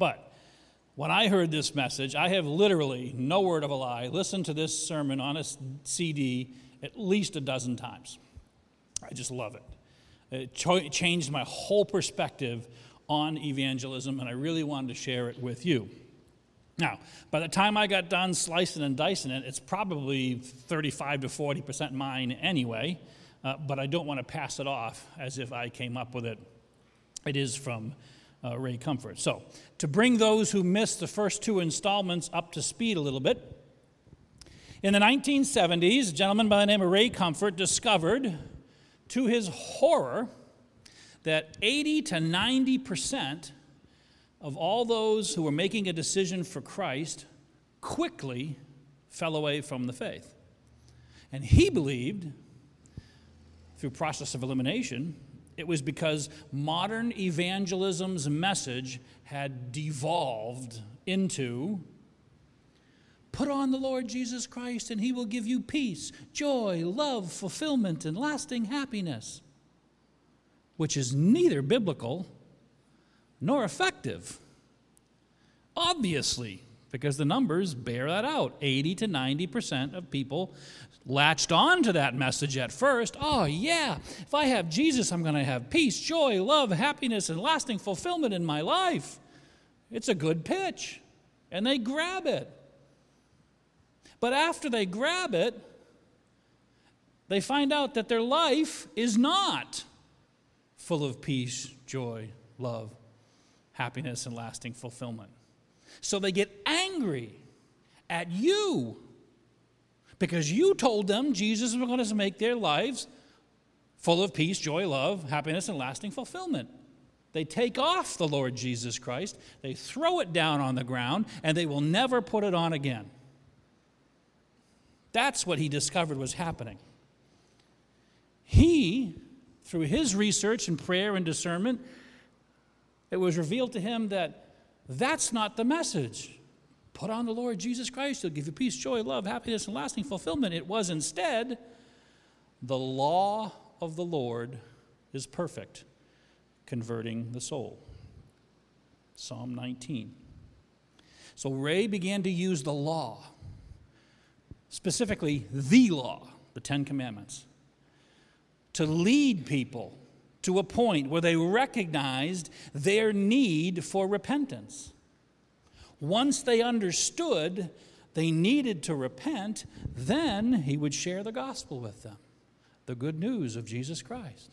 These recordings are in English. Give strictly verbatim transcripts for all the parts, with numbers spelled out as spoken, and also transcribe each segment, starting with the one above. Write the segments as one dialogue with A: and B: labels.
A: But when I heard this message, I have literally, no word of a lie, listened to this sermon on a C D at least a dozen times. I just love it. It cho- changed my whole perspective on evangelism, and I really wanted to share it with you. Now, by the time I got done slicing and dicing it, it's probably thirty-five to forty percent mine anyway, uh, but I don't want to pass it off as if I came up with it. It is from uh, Ray Comfort. So, to bring those who missed the first two installments up to speed a little bit, in the nineteen seventies, a gentleman by the name of Ray Comfort discovered, to his horror, that eighty to ninety percent of all those who were making a decision for Christ quickly fell away from the faith. And he believed, through process of elimination, it was because modern evangelism's message had devolved into, put on the Lord Jesus Christ and he will give you peace, joy, love, fulfillment, and lasting happiness, which is neither biblical nor effective. Obviously, because the numbers bear that out. eighty to ninety percent of people latched on to that message at first. Oh, yeah, if I have Jesus, I'm going to have peace, joy, love, happiness, and lasting fulfillment in my life. It's a good pitch. And they grab it. But after they grab it, they find out that their life is not full of peace, joy, love, happiness, and lasting fulfillment. So they get angry at you because you told them Jesus was going to make their lives full of peace, joy, love, happiness, and lasting fulfillment. They take off the Lord Jesus Christ, they throw it down on the ground, and they will never put it on again. That's what he discovered was happening. He, through his research and prayer and discernment, it was revealed to him that that's not the message. Put on the Lord Jesus Christ. He'll give you peace, joy, love, happiness, and lasting fulfillment. It was instead, the law of the Lord is perfect, converting the soul. Psalm nineteen. So Ray began to use the law, specifically the law, the Ten Commandments, to lead people to a point where they recognized their need for repentance. Once they understood they needed to repent, then he would share the gospel with them, the good news of Jesus Christ.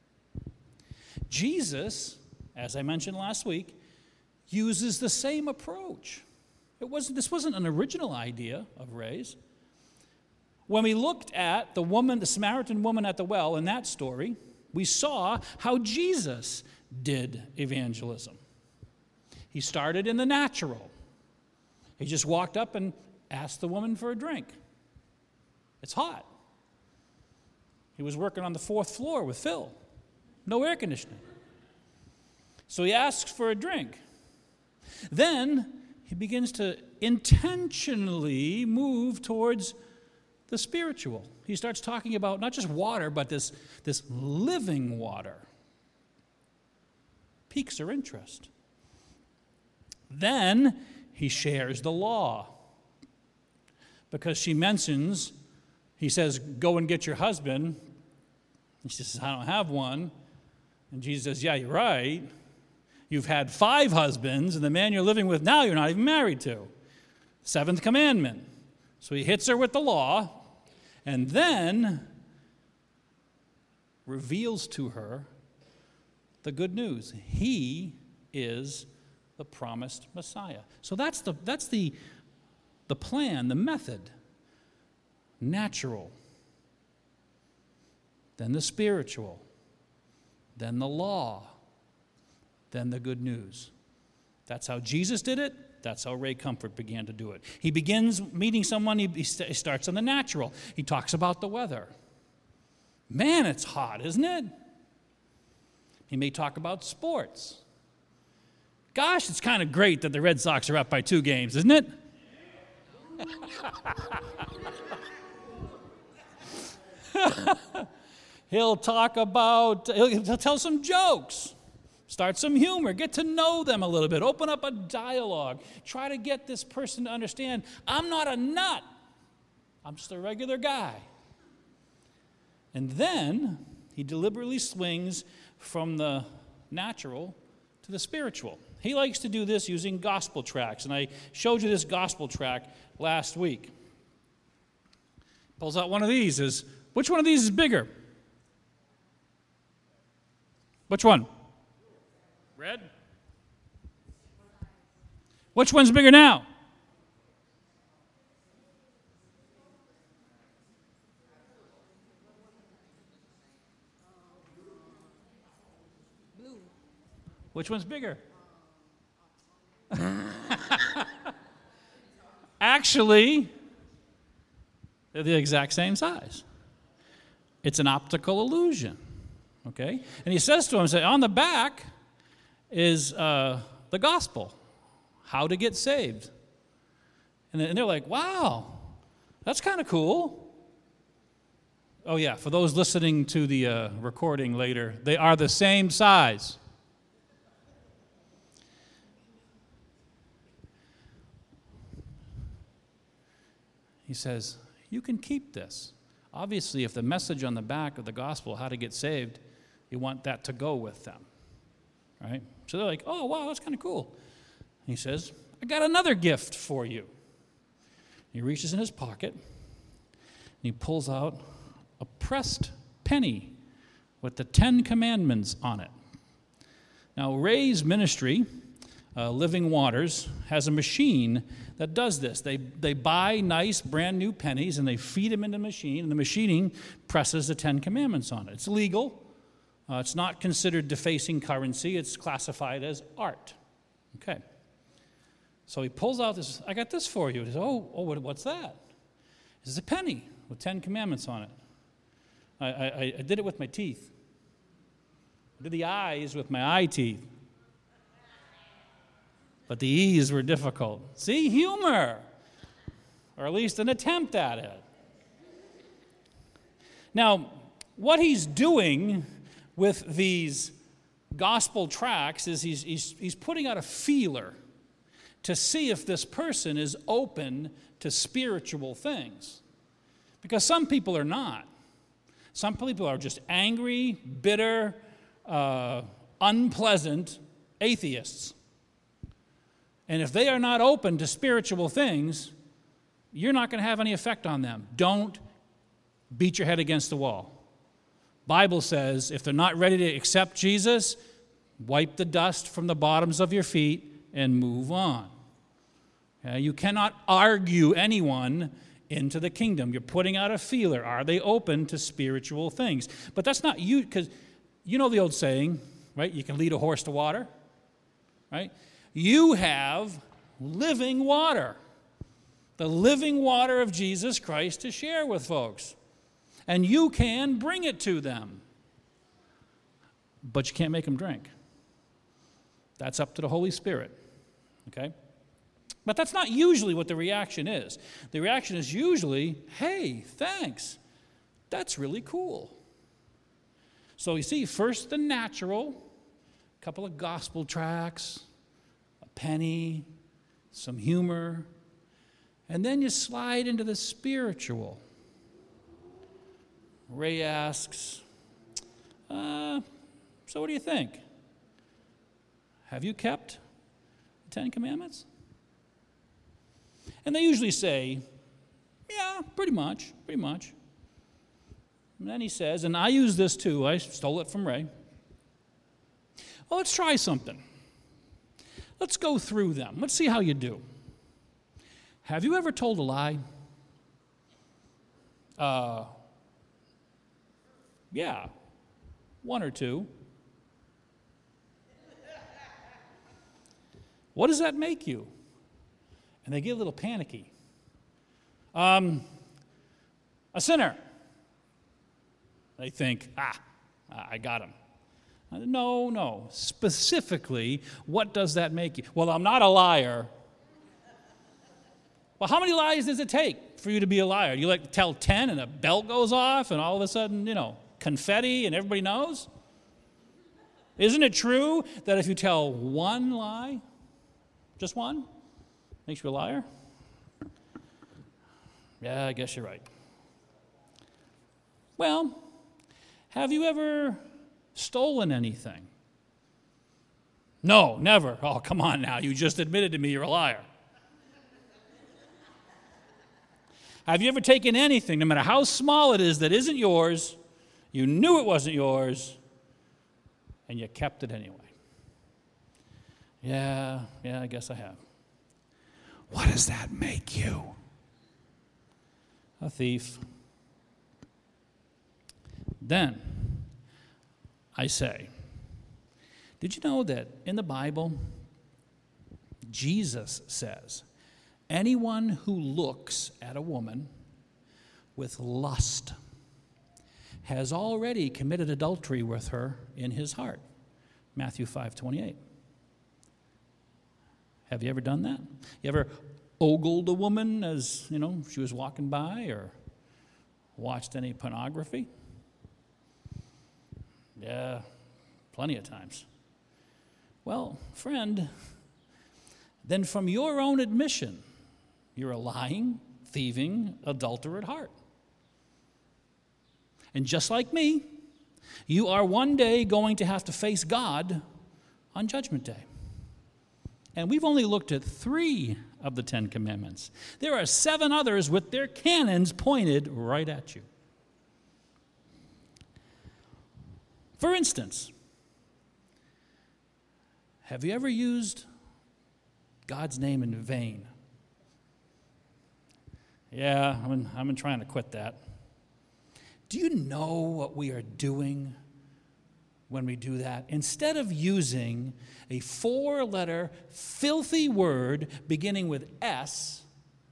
A: Jesus, as I mentioned last week, uses the same approach. It wasn't, this wasn't an original idea of Ray's. When we looked at the woman, the Samaritan woman at the well in that story, we saw how Jesus did evangelism. He started in the natural. He just walked up and asked the woman for a drink. It's hot. He was working on the fourth floor with Phil. No air conditioning. So he asks for a drink. Then he begins to intentionally move towards the spiritual. He starts talking about not just water, but this, this living water. Piques her interest. Then he shares the law. Because she mentions, he says, go and get your husband. And she says, I don't have one. And Jesus says, yeah, you're right. You've had five husbands, and the man you're living with now you're not even married to. Seventh commandment. So he hits her with the law, and then reveals to her the good news. He is the promised Messiah. So that's the that's the the plan, the method. Natural, then the spiritual, then the law, then the good news. That's how Jesus did it. That's how Ray Comfort began to do it. He begins meeting someone, he, he st- starts on the natural. He talks about the weather. Man, it's hot, isn't it? He may talk about sports. Gosh, it's kind of great that the Red Sox are up by two games, isn't it? He'll talk about, he'll, he'll tell some jokes. Start some humor. Get to know them a little bit. Open up a dialogue. Try to get this person to understand, I'm not a nut. I'm just a regular guy. And then he deliberately swings from the natural to the spiritual. He likes to do this using gospel tracts, and I showed you this gospel tract last week. Pulls out one of these. Is which one of these is bigger? Which one? Red? Which one's bigger now?
B: Blue.
A: Which one's bigger? Actually, they're the exact same size. It's an optical illusion, okay? And he says to him, say, on the back is uh, the gospel, how to get saved. And they're like, wow, that's kind of cool. Oh, yeah, for those listening to the uh, recording later, they are the same size. He says, you can keep this. Obviously, if the message on the back of the gospel, how to get saved, you want that to go with them, right? So they're like, oh, wow, that's kind of cool. And he says, I got another gift for you. He reaches in his pocket, and he pulls out a pressed penny with the Ten Commandments on it. Now, Ray's ministry, uh, Living Waters, has a machine that does this. They, they buy nice, brand new pennies, and they feed them into the machine, and the machining presses the Ten Commandments on it. It's legal. Uh, it's not considered defacing currency. It's classified as art. Okay. So he pulls out this, I got this for you. He says, oh, oh what, what's that? This is a penny with Ten Commandments on it. I, I, I did it with my teeth. I did the eyes with my eye teeth. But the E's were difficult. See, humor, or at least an attempt at it. Now, what he's doing with these gospel tracts is he's, he's, he's putting out a feeler to see if this person is open to spiritual things. Because some people are not. Some people are just angry, bitter, uh, unpleasant atheists. And if they are not open to spiritual things, you're not going to have any effect on them. Don't beat your head against the wall. Bible says if they're not ready to accept Jesus, wipe the dust from the bottoms of your feet and move on. Okay? You cannot argue anyone into the kingdom. You're putting out a feeler. Are they open to spiritual things? But that's not you, because you know the old saying, right? You can lead a horse to water, right? You have living water, the living water of Jesus Christ to share with folks. And you can bring it to them. But you can't make them drink. That's up to the Holy Spirit, okay? But that's not usually what the reaction is. The reaction is usually, hey, thanks. That's really cool. So you see, first the natural, a couple of gospel tracts, penny, some humor, and then you slide into the spiritual. Ray asks, uh, so what do you think? Have you kept the Ten Commandments? And they usually say, yeah, pretty much, pretty much. And then he says, and I use this too, I stole it from Ray. Well, let's try something. Let's go through them. Let's see how you do. Have you ever told a lie? Uh, yeah, one or two. What does that make you? And they get a little panicky. Um, a sinner. They think, ah, I got him. No, no. Specifically, what does that make you? Well, I'm not a liar. Well, how many lies does it take for you to be a liar? You like to tell ten and a bell goes off and all of a sudden, you know, confetti and everybody knows? Isn't it true that if you tell one lie, just one, makes you a liar? Yeah, I guess you're right. Well, have you ever stolen anything? No, never. Oh, come on now. You just admitted to me you're a liar. Have you ever taken anything, no matter how small it is, that isn't yours, you knew it wasn't yours, and you kept it anyway? Yeah, yeah, I guess I have. What does that make you? A thief. Then, I say, did you know that in the Bible, Jesus says, anyone who looks at a woman with lust has already committed adultery with her in his heart. Matthew five twenty-eight. Have you ever done that? You ever ogled a woman as, you know, she was walking by, or watched any pornography? Yeah, plenty of times. Well, friend, then from your own admission, you're a lying, thieving adulterer at heart. And just like me, you are one day going to have to face God on Judgment Day. And we've only looked at three of the Ten Commandments. There are seven others with their cannons pointed right at you. For instance, have you ever used God's name in vain? Yeah, I've been, I've been trying to quit that. Do you know what we are doing when we do that? Instead of using a four-letter filthy word beginning with S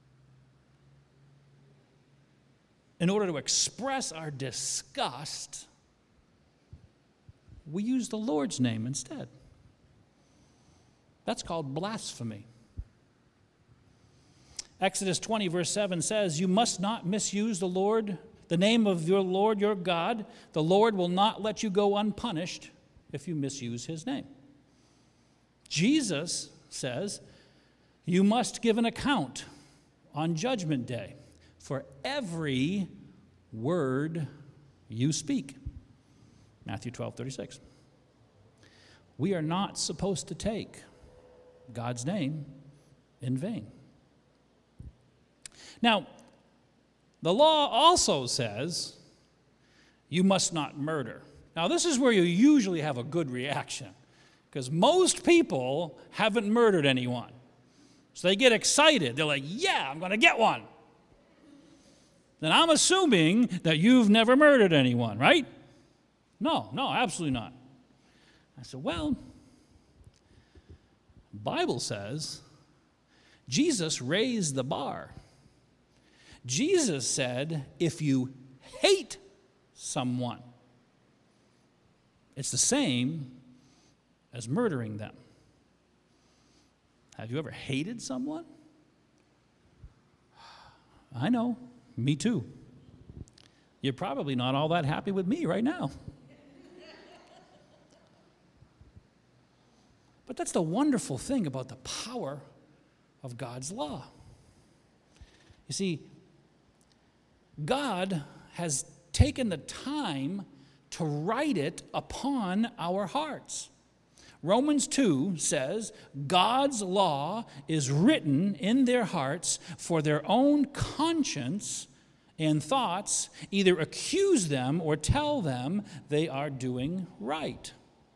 A: in order to express our disgust, we use the Lord's name instead. That's called blasphemy. Exodus twenty, verse seven says, you must not misuse the Lord, the name of your Lord your God. The Lord will not let you go unpunished if you misuse his name. Jesus says, you must give an account on Judgment Day for every word you speak. Matthew twelve thirty-six. We are not supposed to take God's name in vain. Now, the law also says you must not murder. Now, this is where you usually have a good reaction, because most people haven't murdered anyone. So they get excited. They're like, yeah, I'm going to get one. Then I'm assuming that you've never murdered anyone, right? No, no, absolutely not. I said, well, the Bible says Jesus raised the bar. Jesus said, if you hate someone, it's the same as murdering them. Have you ever hated someone? I know, me too. You're probably not all that happy with me right now. But that's the wonderful thing about the power of God's law. You see, God has taken the time to write it upon our hearts. Romans two says, God's law is written in their hearts for their own conscience and thoughts, either accuse them or tell them they are doing right.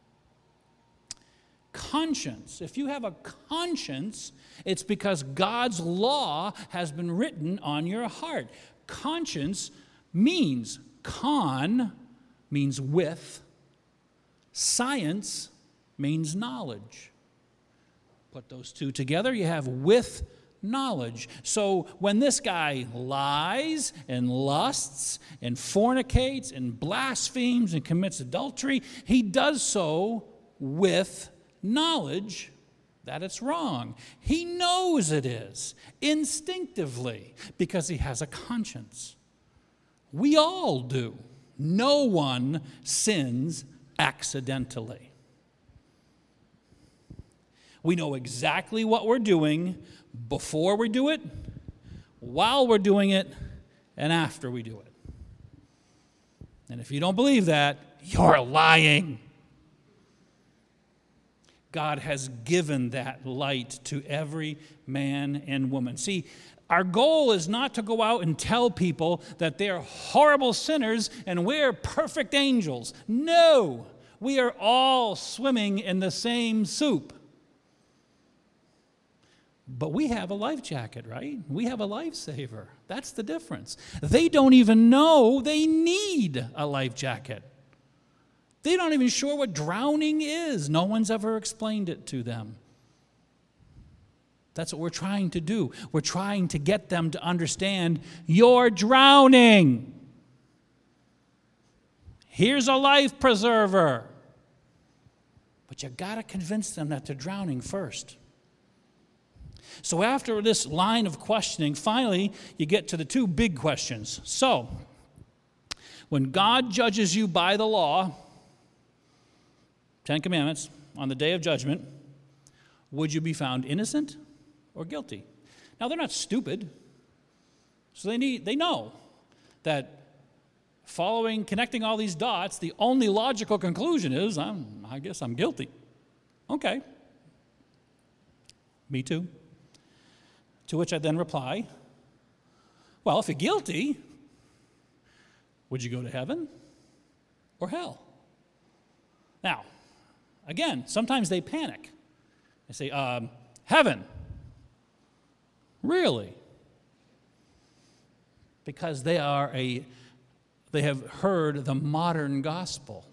A: Conscience. If you have a conscience, it's because God's law has been written on your heart. Conscience means, con means with, science means knowledge. Put those two together, you have with knowledge. So when this guy lies and lusts and fornicates and blasphemes and commits adultery, he does so with knowledge that it's wrong. He knows it is instinctively because he has a conscience. We all do. No one sins accidentally. We know exactly what we're doing before we do it, while we're doing it, and after we do it. And if you don't believe that, you're lying. God has given that light to every man and woman. See, our goal is not to go out and tell people that they're horrible sinners and we're perfect angels. No, we are all swimming in the same soup. But we have a life jacket, right? We have a lifesaver. That's the difference. They don't even know they need a life jacket. They're not even sure what drowning is. No one's ever explained it to them. That's what we're trying to do. We're trying to get them to understand you're drowning. Here's a life preserver. But you got to convince them that they're drowning first. So after this line of questioning, finally, you get to the two big questions. So, when God judges you by the law, Ten Commandments, on the day of judgment, would you be found innocent or guilty? Now, they're not stupid, so they need they know that following, connecting all these dots, the only logical conclusion is, I'm, I guess I'm guilty. Okay. Me too. To which I then reply, well, if you're guilty, would you go to heaven or hell? Now, again, sometimes they panic. They say, um, heaven. Really? Because they are a, they have heard the modern gospel.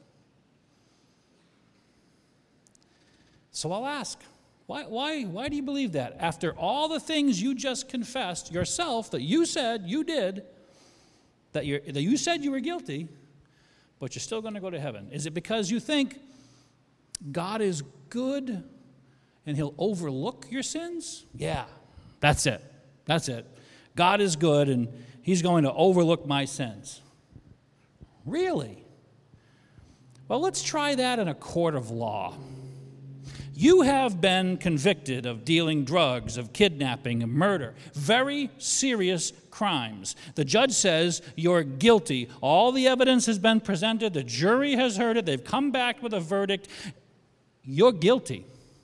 A: So I'll ask, why, why, why do you believe that? After all the things you just confessed yourself that you said you did, that, you're, that you said you were guilty, but you're still going to go to heaven. Is it because you think God is good and he'll overlook your sins? Yeah, that's it. That's it. God is good and he's going to overlook my sins. Really? Well, let's try that in a court of law. You have been convicted of dealing drugs, of kidnapping, of murder, very serious crimes. The judge says you're guilty. All the evidence has been presented. The jury has heard it. They've come back with a verdict. You're guilty.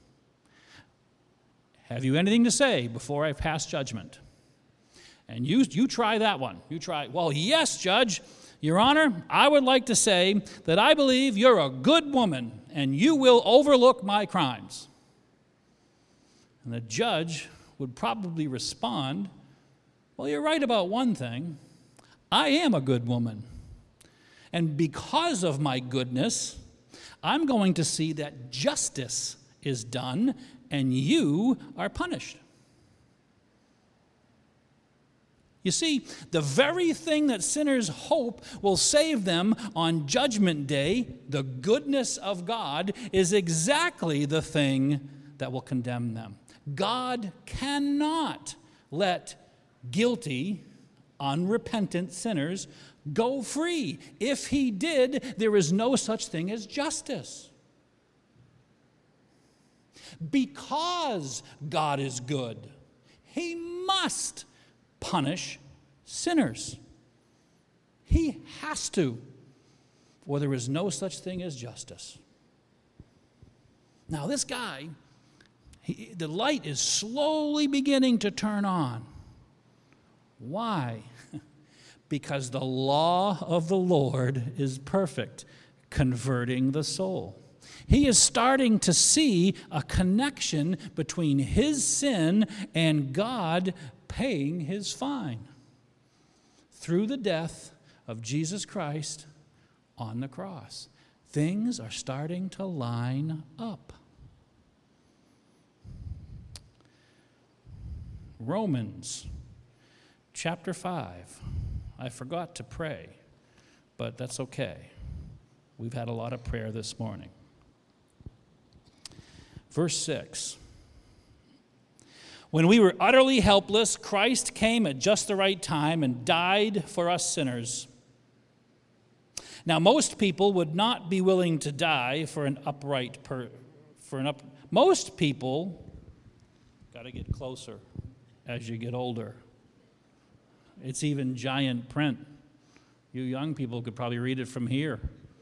A: Have you anything to say before I pass judgment? And you, you try that one. You try, well, yes, Judge. Your Honor, I would like to say that I believe you're a good woman and you will overlook my crimes. And the judge would probably respond, well, you're right about one thing. I am a good woman. And because of my goodness, I'm going to see that justice is done and you are punished. You see, the very thing that sinners hope will save them on Judgment Day, the goodness of God, is exactly the thing that will condemn them. God cannot let guilty, unrepentant sinners go free. If he did, there is no such thing as justice. Because God is good, he must punish sinners. He has to, or there is no such thing as justice. Now, this guy, he, the light is slowly beginning to turn on. Why? Because the law of the Lord is perfect, converting the soul. He is starting to see a connection between his sin and God paying his fine through the death of Jesus Christ on the cross. Things are starting to line up. Romans chapter five. I forgot to pray, but that's okay. We've had a lot of prayer this morning. Verse six. When we were utterly helpless, Christ came at just the right time and died for us sinners. Now, most people would not be willing to die for an upright per, for an up, most people, got to get closer as you get older. It's even giant print. You young people could probably read it from here.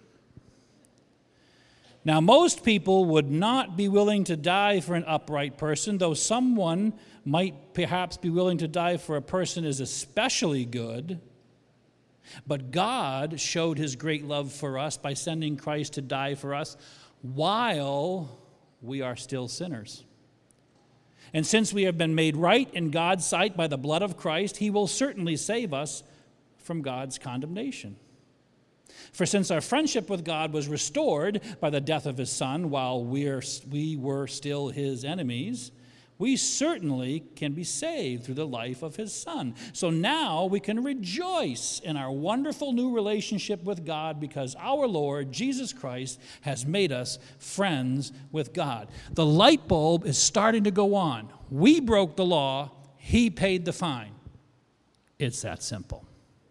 A: Now, most people would not be willing to die for an upright person, though someone might perhaps be willing to die for a person who is especially good. But God showed his great love for us by sending Christ to die for us while we are still sinners. And since we have been made right in God's sight by the blood of Christ, he will certainly save us from God's condemnation. For since our friendship with God was restored by the death of his Son while we're, we were still his enemies, we certainly can be saved through the life of his Son. So now we can rejoice in our wonderful new relationship with God because our Lord, Jesus Christ, has made us friends with God. The light bulb is starting to go on. We broke the law. He paid the fine. It's that simple.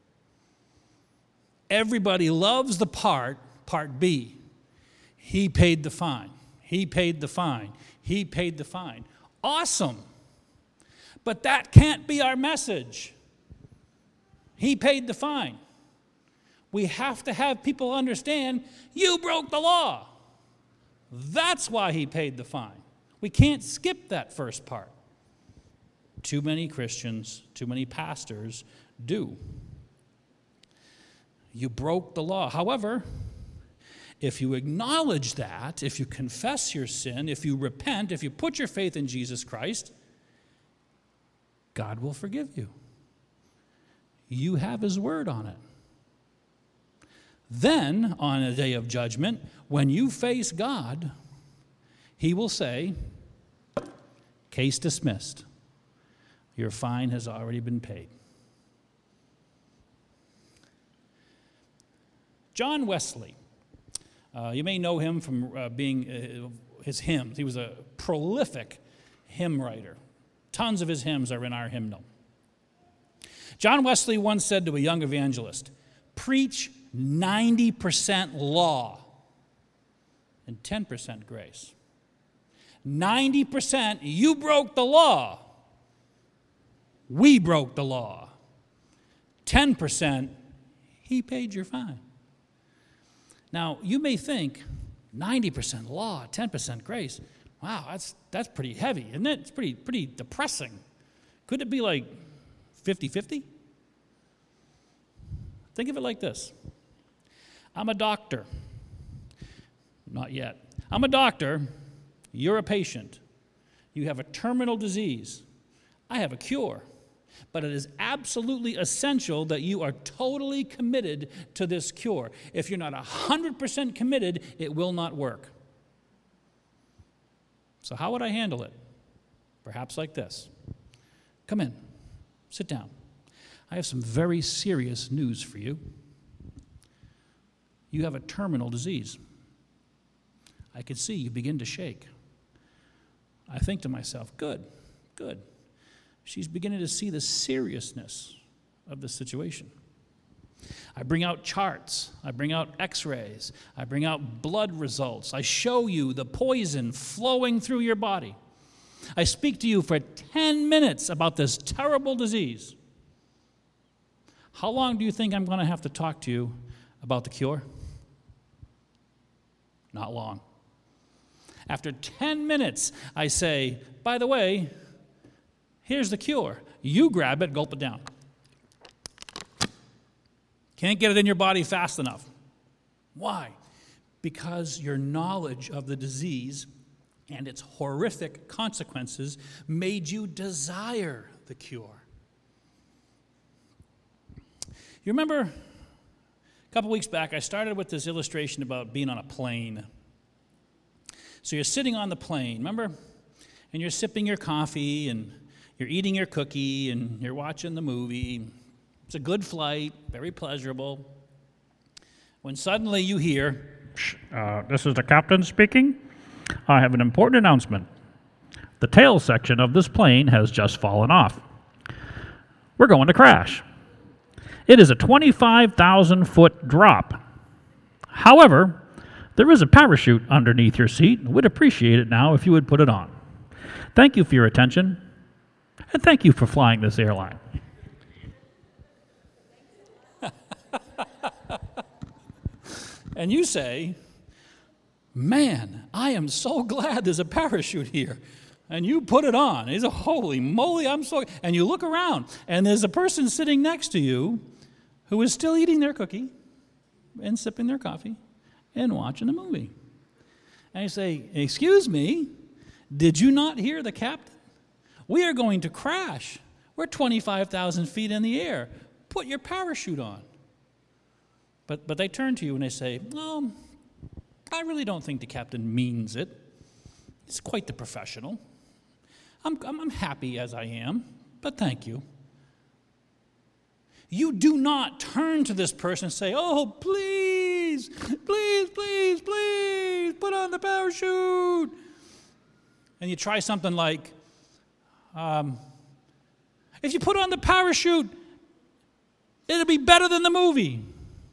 A: Everybody loves the part, part B. He paid the fine. He paid the fine. He paid the fine. Awesome. But that can't be our message. He paid the fine. We have to have people understand you broke the law. That's why he paid the fine. We can't skip that first part. Too many Christians, too many pastors do. You broke the law. However, if you acknowledge that, if you confess your sin, if you repent, if you put your faith in Jesus Christ, God will forgive you. You have his word on it. Then, on a day of judgment, when you face God, he will say, case dismissed. Your fine has already been paid. John Wesley, uh, you may know him from uh, being uh, his hymns. He was a prolific hymn writer. Tons of his hymns are in our hymnal. John Wesley once said to a young evangelist, preach ninety percent law and ten percent grace. ninety percent, you broke the law. We broke the law. ten percent, he paid your fine. Now, you may think ninety percent law, ten percent grace. Wow, that's that's pretty heavy, isn't it? It's pretty, pretty depressing. Could it be like fifty-fifty? Think of it like this. I'm a doctor. Not yet. I'm a doctor. You're a patient. You have a terminal disease. I have a cure. But it is absolutely essential that you are totally committed to this cure. If you're not one hundred percent committed, it will not work. So how would I handle it? Perhaps like this. Come in. Sit down. I have some very serious news for you. You have a terminal disease. I could see you begin to shake. I think to myself, good, good. She's beginning to see the seriousness of the situation. I bring out charts. I bring out x-rays. I bring out blood results. I show you the poison flowing through your body. I speak to you for ten minutes about this terrible disease. How long do you think I'm going to have to talk to you about the cure? Not long. After ten minutes, I say, by the way, here's the cure. You grab it, gulp it down. Can't get it in your body fast enough. Why? Because your knowledge of the disease and its horrific consequences made you desire the cure. You remember a couple weeks back, I started with this illustration about being on a plane. So you're sitting on the plane, remember? And you're sipping your coffee and you're eating your cookie and you're watching the movie. It's a good flight, very pleasurable. When suddenly you hear,
B: uh, this is the captain speaking. I have an important announcement. The tail section of this plane has just fallen off. We're going to crash. It is a twenty-five thousand foot drop. However, There is a parachute underneath your seat. We'd appreciate it now if you would put it on. Thank you for your attention, and thank you for flying this airline.
A: And you say, man, I am so glad there's a parachute here. And you put it on. He's a holy moly, I'm so... And you look around, and there's a person sitting next to you who is still eating their cookie and sipping their coffee and watching a movie. And you say, excuse me, did you not hear the captain? We are going to crash. We're twenty-five thousand feet in the air. Put your parachute on. But, but they turn to you and they say, no, I really don't think the captain means it. He's quite the professional. I'm, I'm, I'm happy as I am, but thank you. You do not turn to this person and say, oh, please, please, please, please, put on the parachute. And you try something like, um, if you put on the parachute, it'll be better than the movie.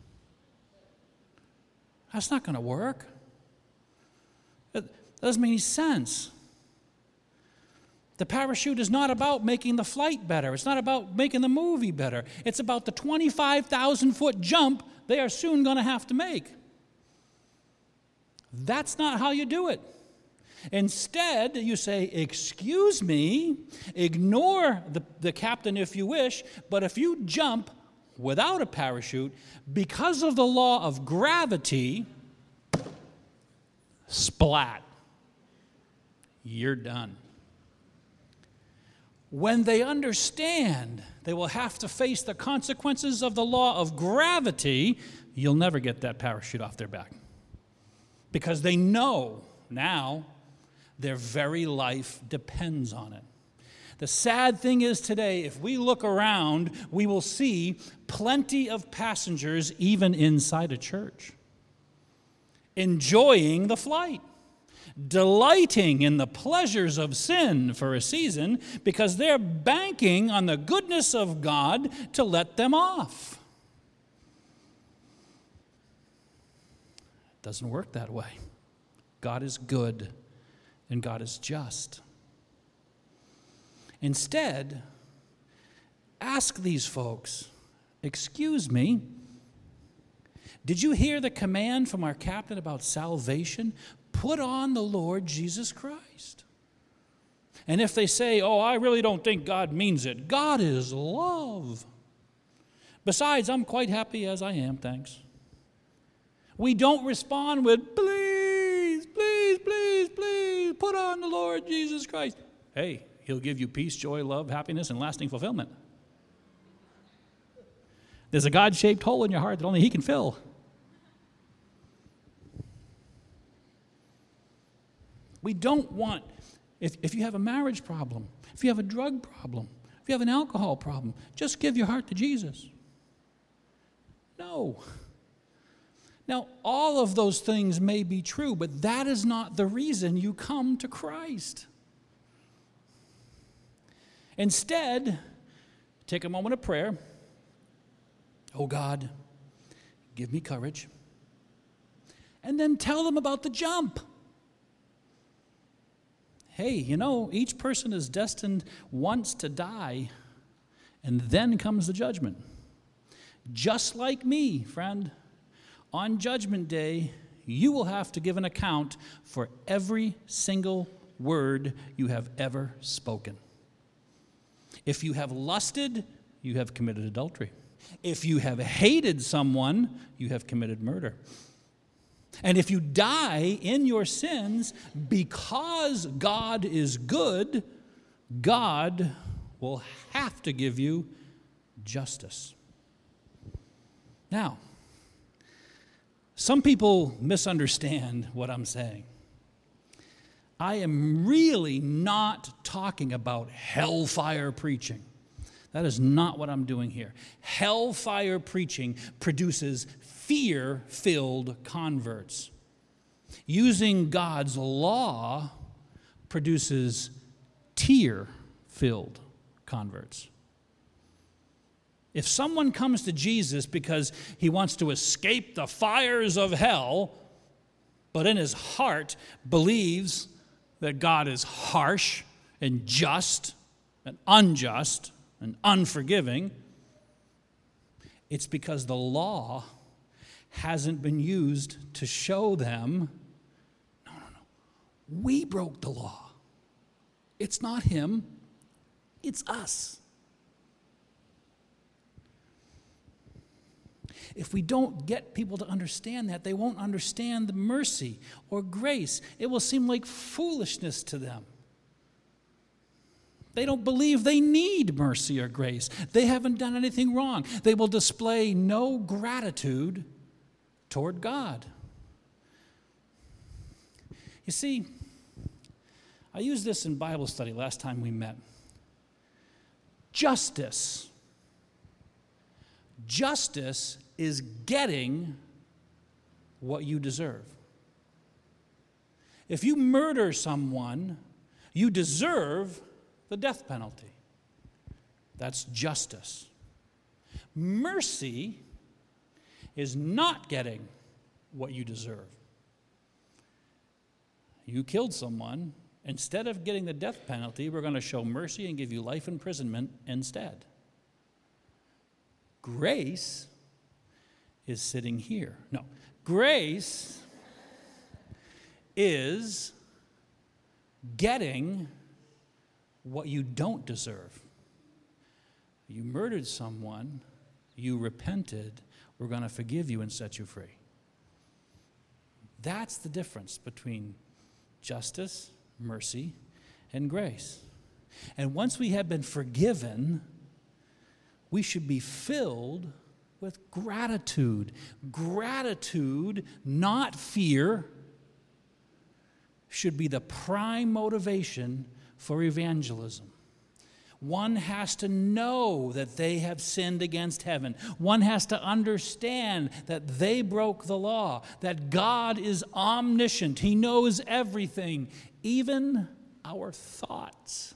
A: That's not going to work. That doesn't make any sense. The parachute is not about making the flight better. It's not about making the movie better. It's about the twenty-five thousand foot jump they are soon going to have to make. That's not how you do it. Instead, you say, excuse me, ignore the, the captain if you wish, but if you jump without a parachute, because of the law of gravity, splat, you're done. When they understand they will have to face the consequences of the law of gravity, you'll never get that parachute off their back. Because they know now their very life depends on it. The sad thing is today, if we look around, we will see plenty of passengers, even inside a church, enjoying the flight, delighting in the pleasures of sin for a season because they're banking on the goodness of God to let them off. It doesn't work that way. God is good and God is just. Instead, ask these folks, excuse me, did you hear the command from our captain about salvation? Put on the Lord Jesus Christ. And if they say, oh, I really don't think God means it, God is love. Besides, I'm quite happy as I am, thanks. We don't respond with, please, please, please, please, put on the Lord Jesus Christ. Hey, He'll give you peace, joy, love, happiness, and lasting fulfillment. There's a God-shaped hole in your heart that only He can fill. We don't want, if, if you have a marriage problem, if you have a drug problem, if you have an alcohol problem, just give your heart to Jesus. No. Now, all of those things may be true, but that is not the reason you come to Christ. Instead, take a moment of prayer. Oh God, give me courage. And then tell them about the jump. Hey, you know, each person is destined once to die, and then comes the judgment. Just like me, friend, on Judgment Day, you will have to give an account for every single word you have ever spoken. If you have lusted, you have committed adultery. If you have hated someone, you have committed murder. And if you die in your sins, because God is good, God will have to give you justice. Now, some people misunderstand what I'm saying. I am really not talking about hellfire preaching. That is not what I'm doing here. Hellfire preaching produces fear-filled converts. Using God's law produces tear-filled converts. If someone comes to Jesus because he wants to escape the fires of hell, but in his heart believes that God is harsh and just and unjust and unforgiving, it's because the law hasn't been used to show them, no, no, no, we broke the law. It's not him, it's us. If we don't get people to understand that, they won't understand the mercy or grace. It will seem like foolishness to them. They don't believe they need mercy or grace. They haven't done anything wrong. They will display no gratitude toward God. You see, I used this in Bible study last time we met. Justice. Justice is getting what you deserve. If you murder someone, you deserve the death penalty. That's justice. Mercy is not getting what you deserve. You killed someone. Instead of getting the death penalty, we're going to show mercy and give you life imprisonment instead. Grace is sitting here. No, grace is getting what you don't deserve. You murdered someone, you repented, we're going to forgive you and set you free. That's the difference between justice, mercy, and grace. And once we have been forgiven, we should be filled with gratitude. Gratitude, not fear, should be the prime motivation for evangelism. One has to know that they have sinned against heaven. One has to understand that they broke the law, that God is omniscient. He knows everything, even our thoughts.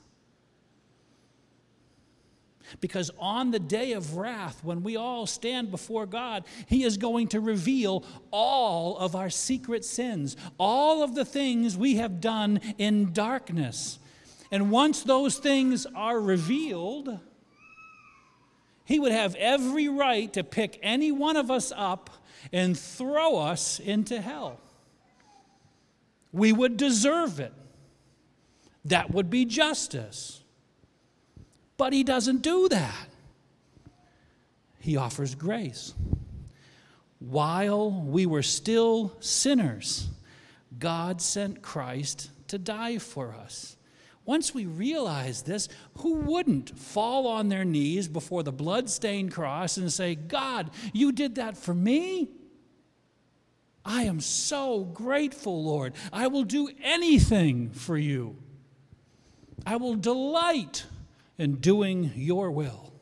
A: Because on the day of wrath, when we all stand before God, He is going to reveal all of our secret sins, all of the things we have done in darkness. And once those things are revealed, He would have every right to pick any one of us up and throw us into hell. We would deserve it. That would be justice. But He doesn't do that. He offers grace. While we were still sinners, God sent Christ to die for us. Once we realize this, who wouldn't fall on their knees before the blood-stained cross and say, God, you did that for me? I am so grateful, Lord. I will do anything for you. I will delight in doing your will.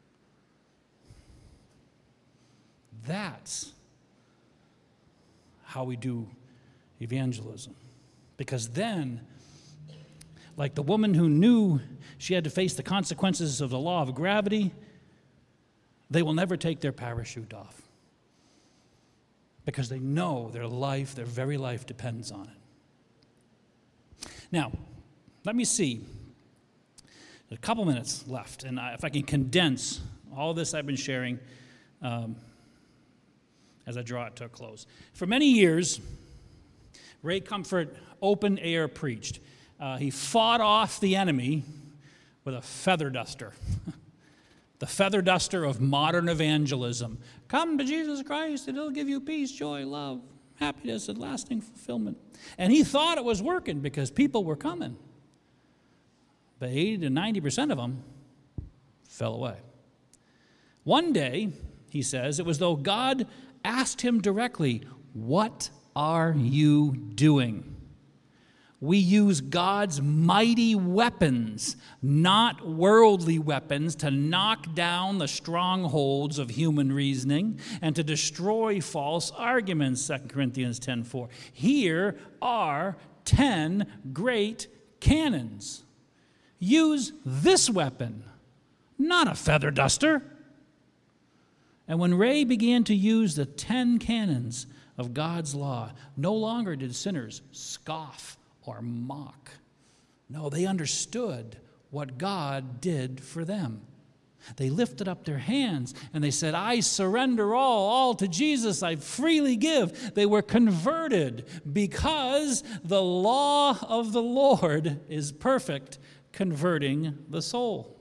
A: That's how we do evangelism. Because then, like the woman who knew she had to face the consequences of the law of gravity, they will never take their parachute off. Because they know their life, their very life depends on it. Now, let me see. There's a couple minutes left, and if I can condense all this I've been sharing um, as I draw it to a close. For many years, Ray Comfort open air preached. Uh, he fought off the enemy with a feather duster. The feather duster of modern evangelism. Come to Jesus Christ and He'll give you peace, joy, love, happiness, and lasting fulfillment. And he thought it was working because people were coming. But eighty to ninety percent of them fell away. One day, he says, it was though God asked him directly, "What are you doing?" We use God's mighty weapons, not worldly weapons, to knock down the strongholds of human reasoning and to destroy false arguments, Second Corinthians ten four. Here are ten great cannons. Use this weapon, not a feather duster. And when Ray began to use the ten cannons of God's law. No longer did sinners scoff or mock. No, they understood what God did for them. They lifted up their hands and they said, I surrender all, all to Jesus, I freely give. They were converted because the law of the Lord is perfect, converting the soul.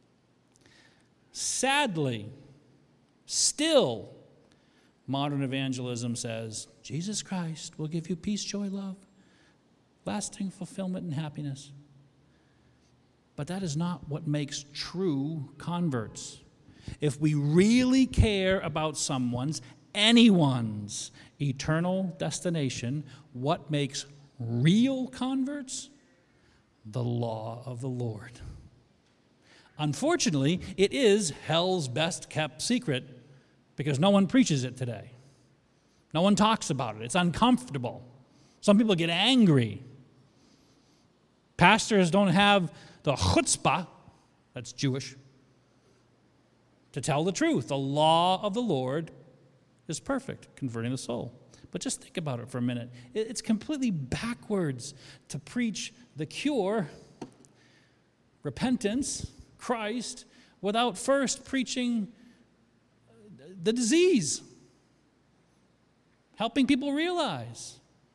A: Sadly, still, modern evangelism says, Jesus Christ will give you peace, joy, love, lasting fulfillment and happiness. But that is not what makes true converts. If we really care about someone's, anyone's eternal destination, what makes real converts? The law of the Lord. Unfortunately, it is hell's best kept secret because no one preaches it today. No one talks about it. It's uncomfortable. Some people get angry. Pastors don't have the chutzpah, that's Jewish, to tell the truth. The law of the Lord is perfect, converting the soul. But just think about it for a minute. It's completely backwards to preach the cure, repentance, Christ, without first preaching the disease, helping people realize.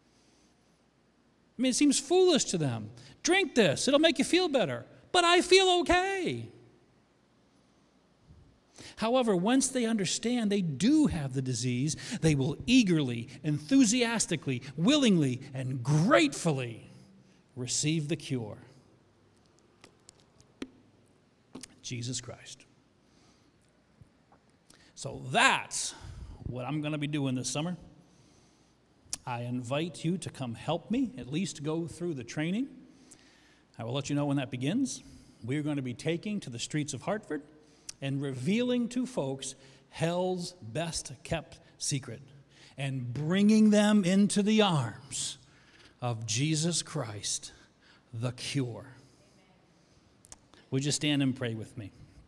A: I mean, it seems foolish to them. Drink this, it'll make you feel better. But I feel okay. However, once they understand they do have the disease, they will eagerly, enthusiastically, willingly, and gratefully receive the cure. Jesus Christ. So that's what I'm going to be doing this summer. I invite you to come help me, at least go through the training. I will let you know when that begins. We're going to be taking to the streets of Hartford and revealing to folks hell's best kept secret and bringing them into the arms of Jesus Christ, the cure. Would you stand and pray with me?